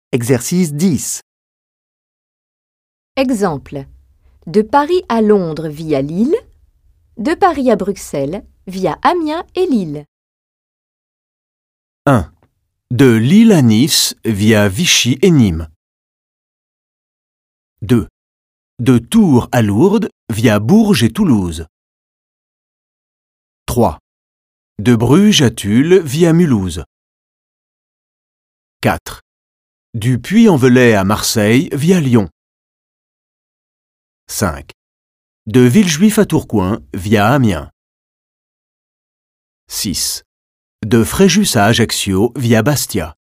Exercice 10. Exemple. De Paris à Londres via Lille. De Paris à Bruxelles via Amiens et Lille. 1. De Lille à Nice via Vichy et Nîmes. 2. De Tours à Lourdes via Bourges et Toulouse. 3. De Bruges à Tulle via Mulhouse. 4. Du Puy-en-Velay à Marseille via Lyon. 5. De Villejuif à Tourcoing via Amiens. 6. De Fréjus à Ajaccio via Bastia.